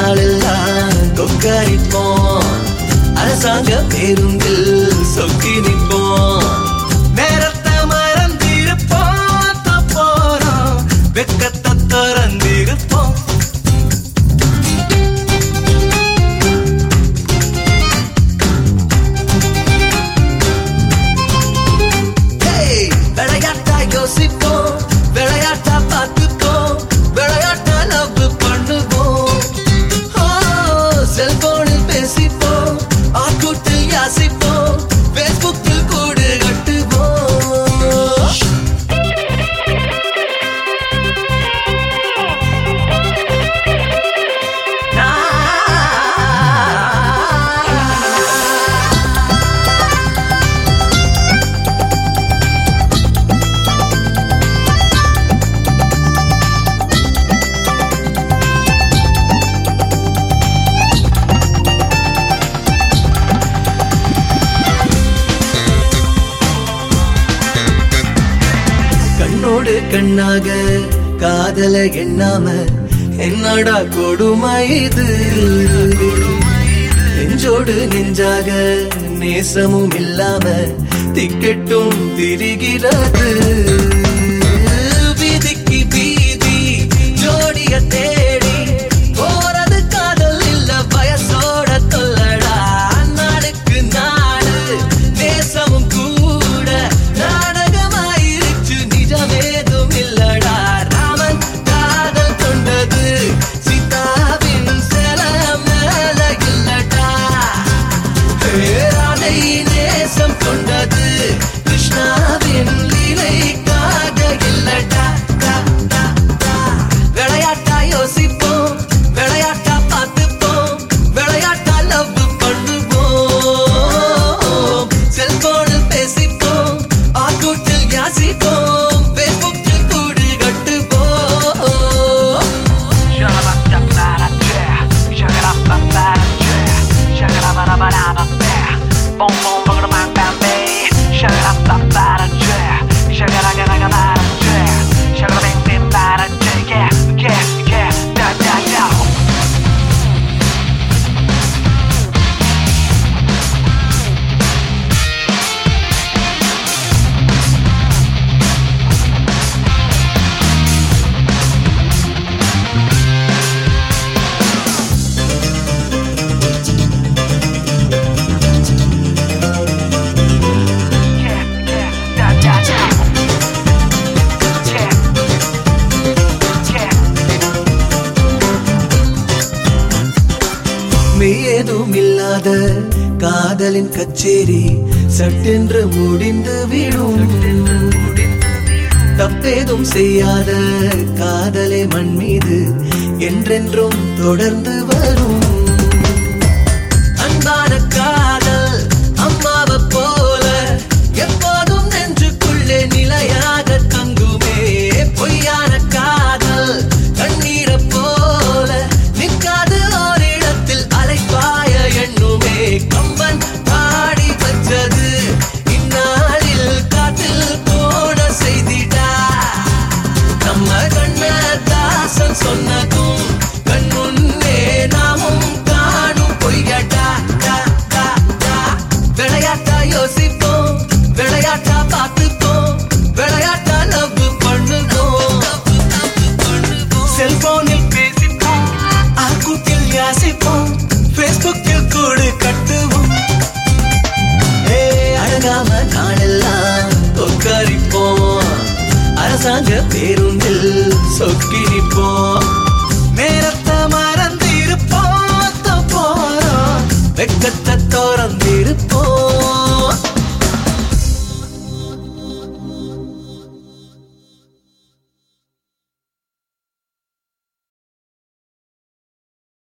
நாளெல்லாம் கொக்கரிப்போம், அரசாங்க பேருந்தில் சொக்கி நிற்போம். நேரத்தை மறந்திருப்போம், போறோம் வெக்கத்தை திறந்திருப்போம். விளையாட்டா யோசிப்போம், விளையாட்டா பார்த்துப்போம், விளையாட்டா லவ் பண்ணுவோம். செல்போனில் பேசிப்போம், ஆட்கூட்டில் யாசிப்போம், பேஸ்புக்கில் கூடு கட்டுவோம். கண்ணோடு கண்ணாக காதல எண்ணாம என்னடா கொடுமை இது. நெஞ்சோடு நெஞ்சாக நேசமும் இல்லாம திக்கெட்டும் திரிகிறது. வீதிக்கு வீதி ஜோடிய தேடி போறது காதல் இல்ல வயசோட தொல்லடா. நாடுக்கு நாடு நேசமும் கூட நாடகமாயிருச்சு, நிஜமேதும் இல்லடா. ராமன் காதல் கொண்டது சீதாவின் சில மேல இல்லடா. ராதை நேசம் கொண்டது கிருஷ்ணாவின் லீலைக்காக இல்லடா. விளையாட்டா யோசிப்போம், விளையாட்டா பார்த்துப்போம், விளையாட்டா லவ் பண்ணுவோம். செல்போனில் பேசிப்போம், ஆட்கூட்டில் யாசிப்போம், பேஸ்புக்கில் கூடு கட்டுவோம். ஏதும் இல்லாத காதலின் கச்சேரி சட்டென்று முடிந்து விடும். தப்பேதும் செய்யாத காதலே மண் மீது என்றென்றும் தொடர்ந்து வரும். அன்பான காதல் அம்மாவை போல எப்போதும் நெஞ்சுக்குள்ளே நிலையாக தங்குமே. பொய்யான காதல் கண்ணீரை போல நிற்காது ஓரிடத்தில் அலைப்பாய எண்ணுமே. கம்பன் பாடி வச்சது இந்நாளில் காற்றில் போன செய்திடா. நம்ம கண்ணதாசன் சொன்னதும் கண் முன்னே நாமும் காணும் பொய்யடா. விளையாட்டா யோசிப்போம், விளையாட்டா பார்த்துப்போம், விளையாட்டா லவ் பண்ணுவோம். செல்போனில் பேசிப்போம், ஆட்கூட்டில் யாசிப்போம், பேஸ்புக்கில் கூடு கட்டுவோம். அழகாம நாளெல்லாம் கொக்கரிப்போம், அரசாங்க பேருந்தில் சொக்கி நிற்போம்.